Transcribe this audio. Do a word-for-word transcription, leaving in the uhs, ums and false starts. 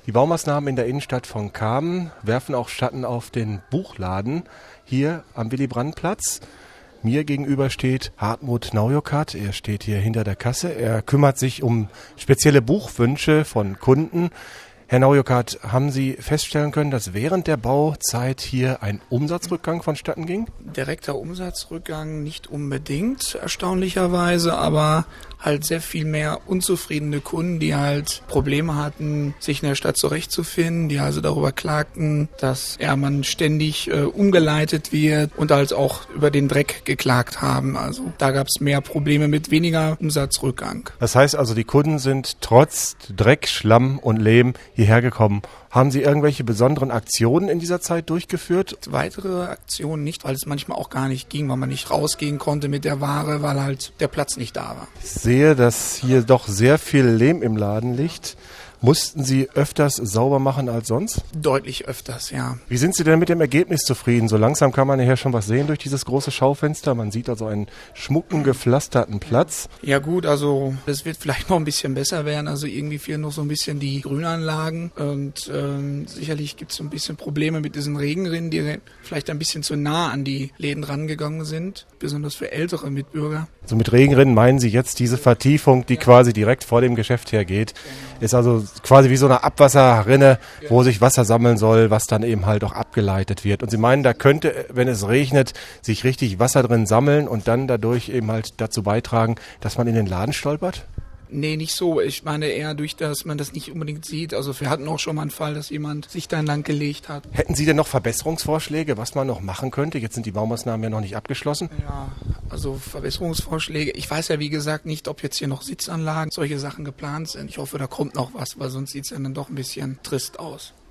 Die Baumaßnahmen in der Innenstadt von Kamen werfen auch Schatten auf den Buchladen hier am Willy-Brandt-Platz. Mir gegenüber steht Hartmut Naujokat. Er steht hier hinter der Kasse. Er kümmert sich um spezielle Buchwünsche von Kunden. Herr Naujokat, haben Sie feststellen können, dass während der Bauzeit hier ein Umsatzrückgang vonstatten ging? Direkter Umsatzrückgang nicht unbedingt, erstaunlicherweise, aber halt sehr viel mehr unzufriedene Kunden, die halt Probleme hatten, sich in der Stadt zurechtzufinden, die also darüber klagten, dass ja, man ständig äh, umgeleitet wird und halt auch über den Dreck geklagt haben. Also da gab es mehr Probleme mit weniger Umsatzrückgang. Das heißt also, die Kunden sind trotz Dreck, Schlamm und Lehm hierher gekommen. Haben Sie irgendwelche besonderen Aktionen in dieser Zeit durchgeführt? Weitere Aktionen nicht, weil es manchmal auch gar nicht ging, weil man nicht rausgehen konnte mit der Ware, weil halt der Platz nicht da war. Ich sehe, dass hier doch sehr viel Lehm im Laden liegt. Mussten Sie öfters sauber machen als sonst? Deutlich öfters, ja. Wie sind Sie denn mit dem Ergebnis zufrieden? So langsam kann man hier schon was sehen durch dieses große Schaufenster. Man sieht also einen schmucken, gepflasterten Platz. Ja gut, also es wird vielleicht noch ein bisschen besser werden. Also irgendwie fehlen noch so ein bisschen die Grünanlagen. Und ähm, sicherlich gibt es so ein bisschen Probleme mit diesen Regenrinnen, die vielleicht ein bisschen zu nah an die Läden rangegangen sind. Besonders für ältere Mitbürger. So mit Regenrinnen meinen Sie jetzt diese Vertiefung, die ja. quasi direkt vor dem Geschäft hergeht. Genau. Ist also quasi wie so eine Abwasserrinne, ja. wo sich Wasser sammeln soll, was dann eben halt auch abgeleitet wird. Und Sie meinen, da könnte, wenn es regnet, sich richtig Wasser drin sammeln und dann dadurch eben halt dazu beitragen, dass man in den Laden stolpert? Nee, nicht so. Ich meine eher durch, dass man das nicht unbedingt sieht. Also wir hatten auch schon mal einen Fall, dass jemand sich da entlang gelegt hat. Hätten Sie denn noch Verbesserungsvorschläge, was man noch machen könnte? Jetzt sind die Baumaßnahmen ja noch nicht abgeschlossen. Ja, also Verbesserungsvorschläge. Ich weiß ja wie gesagt nicht, ob jetzt hier noch Sitzanlagen, solche Sachen geplant sind. Ich hoffe, da kommt noch was, weil sonst sieht es ja dann doch ein bisschen trist aus.